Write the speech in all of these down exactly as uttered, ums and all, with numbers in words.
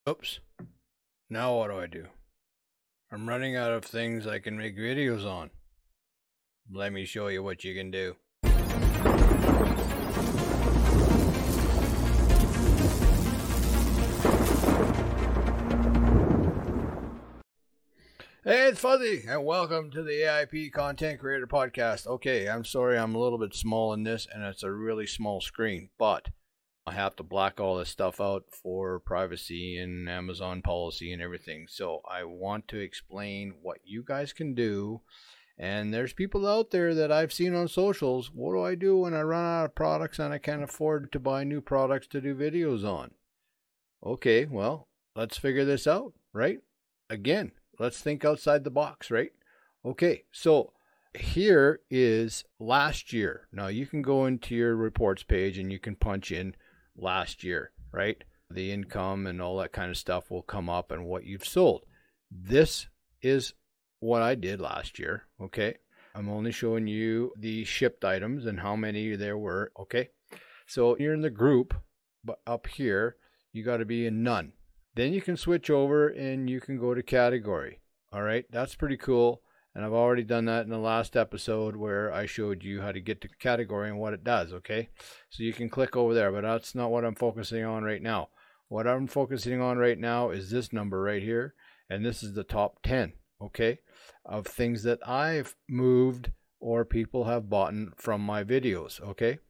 Oops. Now what do I do? I'm running out of things I can make videos on. Let me show you what you can do. Hey, it's Fuzzy, and welcome to the A I P Content Creator Podcast. Okay, I'm sorry I'm a little bit small in this, and it's a really small screen, but I have to black all this stuff out for privacy and Amazon policy and everything. So I want to explain what you guys can do. And there's people out there that I've seen on socials. What do I do when I run out of products and I can't afford to buy new products to do videos on? Okay, well, let's figure this out, right? Again, let's think outside the box, right? Okay, so here is last year. Now you can go into your reports page and you can punch in last year, right? The income and all that kind of stuff will come up and what you've sold. This is what I did last year, okay? I'm only showing you the shipped items and how many there were, okay? So you're in the group, but up here, you got to be in none. Then you can switch over and you can go to category, all right? That's pretty cool. And I've already done that in the last episode where I showed you how to get to category and what it does, okay? So you can click over there, but that's not what I'm focusing on right now. What I'm focusing on right now is this number right here, and this is the top ten, okay, of things that I've moved or people have bought from my videos, okay?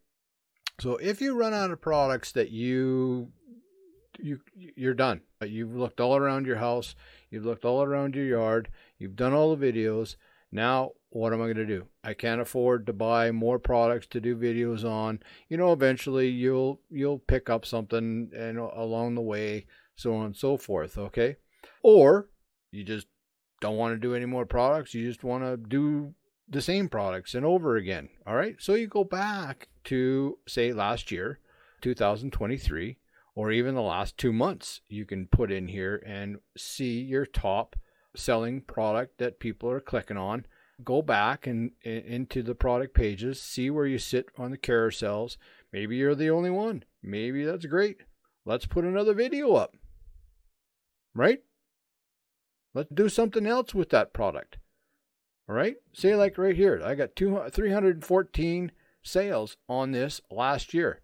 So if you run out of products that you, you, you're done. You've looked all around your house, you've looked all around your yard, you've done all the videos. Now, what am I going to do? I can't afford to buy more products to do videos on. You know, eventually you'll you'll pick up something and along the way, so on and so forth, okay? Or you just don't want to do any more products. You just want to do the same products and over again, all right? So you go back to, say, last year, two thousand twenty-three, or even the last two months, you can put in here and see your top selling product that people are clicking on. Go back and, and into the product pages, see where you sit on the carousels. Maybe you're the only one. Maybe that's great. Let's put another video up, right? Let's do something else with that product, all right? Say like right here, I got two, three hundred fourteen sales on this last year.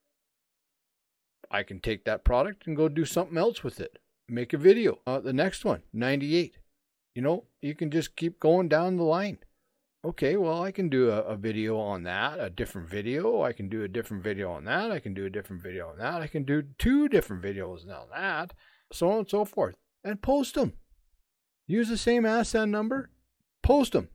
I can take that product and go do something else with it. Make a video. Uh, the next one, ninety-eight. You know, you can just keep going down the line. Okay, well, I can do a, a video on that, a different video. I can do a different video on that. I can do a different video on that. I can do two different videos on that, so on and so forth. And post them. Use the same A S N number. Post them.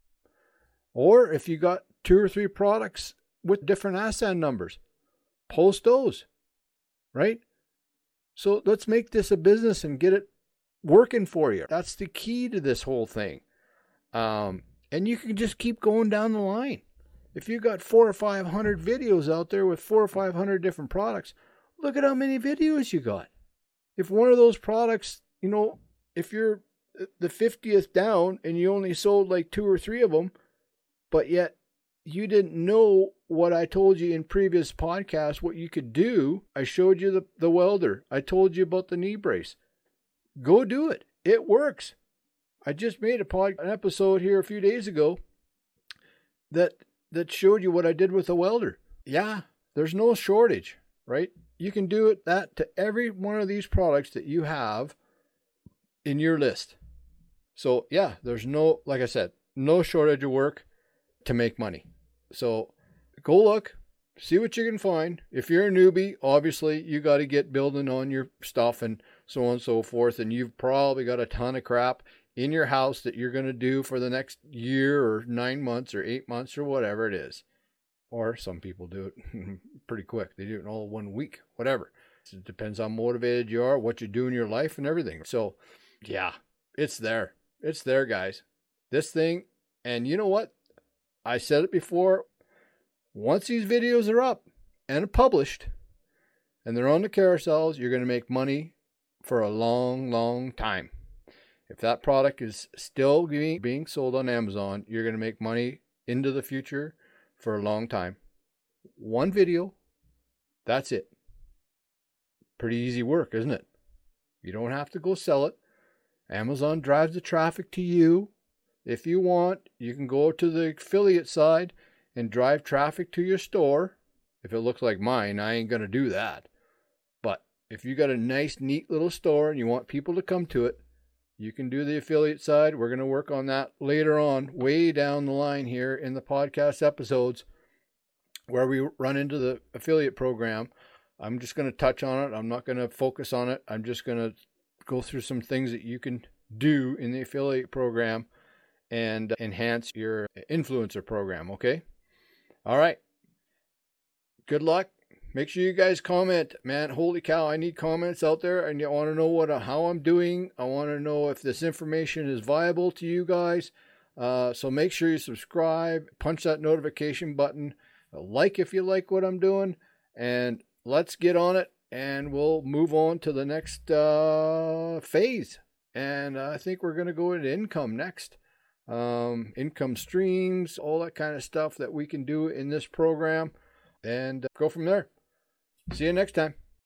Or if you got two or three products with different A S N numbers, post those. Right? So let's make this a business and get it working for you. That's the key to this whole thing. Um, and you can just keep going down the line. If you got four or five hundred videos out there with four or five hundred different products, look at how many videos you got. If one of those products, you know, if you're the fiftieth down and you only sold like two or three of them, but yet you didn't know what I told you in previous podcasts, what you could do. I showed you the, the welder. I told you about the knee brace. Go do it. It works. I just made a pod, an episode here a few days ago that that showed you what I did with the welder. Yeah, there's no shortage, right? You can do it that to every one of these products that you have in your list. So yeah, there's no, like I said, no shortage of work to make money. So go look, see what you can find. If you're a newbie, obviously you got to get building on your stuff and so on and so forth. And you've probably got a ton of crap in your house that you're going to do for the next year or nine months or eight months or whatever it is. Or some people do it pretty quick. They do it in all one week, whatever. It depends how motivated you are, what you do in your life and everything. So yeah, it's there. It's there, guys. This thing, and you know what? I said it before. Once these videos are up and published and they're on the carousels, you're going to make money for a long, long time. If that product is still being, being sold on Amazon, you're going to make money into the future for a long time. One video, that's it. Pretty easy work, isn't it? You don't have to go sell it. Amazon drives the traffic to you. If you want, you can go to the affiliate side and drive traffic to your store. If it looks like mine, I ain't going to do that. But if you got a nice, neat little store and you want people to come to it, you can do the affiliate side. We're going to work on that later on, way down the line here in the podcast episodes where we run into the affiliate program. I'm just going to touch on it. I'm not going to focus on it. I'm just going to go through some things that you can do in the affiliate program and enhance your influencer program, okay? All right. Good luck. Make sure you guys comment. Man, holy cow, I need comments out there, and I want to know what how I'm doing. I want to know if this information is viable to you guys. Uh, so make sure you subscribe, punch that notification button, like if you like what I'm doing, and let's get on it, and we'll move on to the next uh, phase. And I think we're going to go into income next. Um, income streams, all that kind of stuff that we can do in this program, and go from there. See you next time.